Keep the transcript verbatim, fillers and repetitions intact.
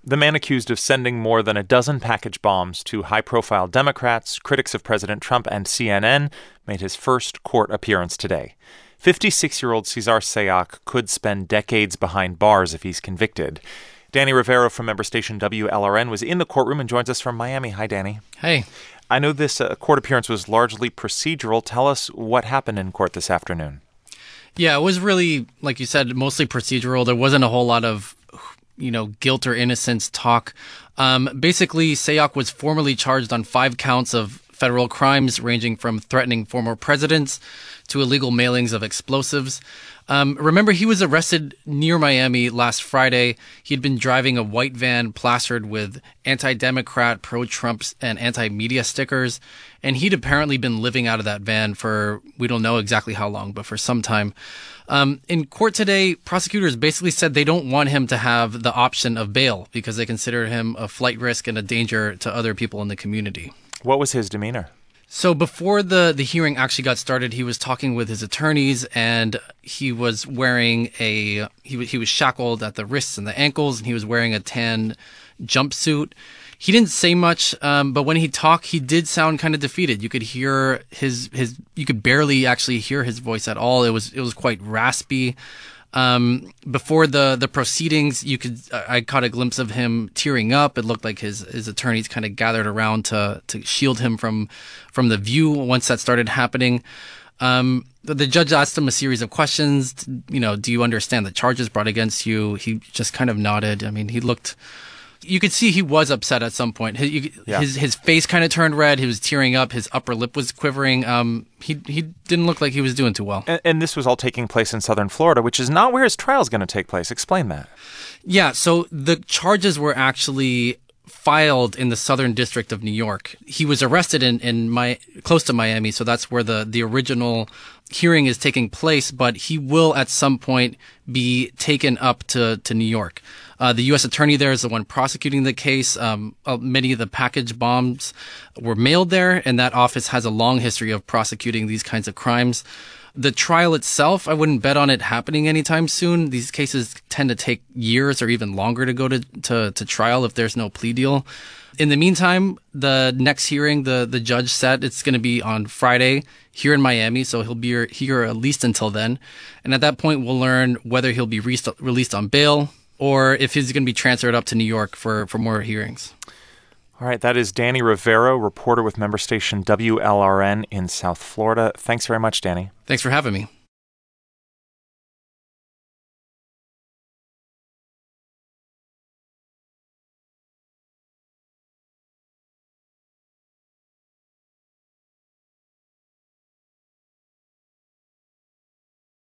The man accused of sending more than a dozen package bombs to high-profile Democrats, critics of President Trump, and C N N made his first court appearance today. fifty-six-year-old Cesar Sayoc could spend decades behind bars if he's convicted. Danny Rivero from member station W L R N was in the courtroom and joins us from Miami. Hi, Danny. Hey. I know this uh, court appearance was largely procedural. Tell us what happened in court this afternoon. Yeah, it was really, like you said, mostly procedural. There wasn't a whole lot of, you know, guilt or innocence talk. Um, basically, Sayoc was formally charged on five counts of federal crimes ranging from threatening former presidents to illegal mailings of explosives. Um, remember, he was arrested near Miami last Friday. He'd been driving a white van plastered with anti-Democrat, pro-Trump, and anti-media stickers. And he'd apparently been living out of that van for, we don't know exactly how long, but for some time. Um, in court today, prosecutors basically said they don't want him to have the option of bail because they consider him a flight risk and a danger to other people in the community. What was his demeanor? So before the, the hearing actually got started, he was talking with his attorneys, and he was wearing a he he was shackled at the wrists and the ankles, and he was wearing a tan jumpsuit. He didn't say much, um, but when he talked, he did sound kind of defeated. You could hear his his you could barely actually hear his voice at all. It was it was quite raspy. Um, before the, the proceedings, you could, I caught a glimpse of him tearing up. It looked like his, his attorneys kind of gathered around to, to shield him from, from the view once that started happening. Um, the, the judge asked him a series of questions. You know, do you understand the charges brought against you? He just kind of nodded. I mean, he looked, you could see he was upset at some point. His, you, yeah. his, his face kind of turned red. He was tearing up. His upper lip was quivering. Um, he, he didn't look like he was doing too well. And, and this was all taking place in southern Florida, which is not where his trial is going to take place. Explain that. Yeah. So the charges were actually filed in the Southern District of New York. He was arrested in, in my, close to Miami. So that's where the, the original hearing is taking place, but he will at some point be taken up to, to New York. Uh, the U S attorney there is the one prosecuting the case. Um, uh, many of the package bombs were mailed there, and that office has a long history of prosecuting these kinds of crimes. The trial itself, I wouldn't bet on it happening anytime soon. These cases tend to take years or even longer to go to, to, to trial if there's no plea deal. In the meantime, the next hearing, the, the judge said it's going to be on Friday here in Miami, so he'll be here at least until then. And at that point, we'll learn whether he'll be re- released on bail or if he's going to be transferred up to New York for, for more hearings. All right, that is Danny Rivero, reporter with member station W L R N in South Florida. Thanks very much, Danny. Thanks for having me.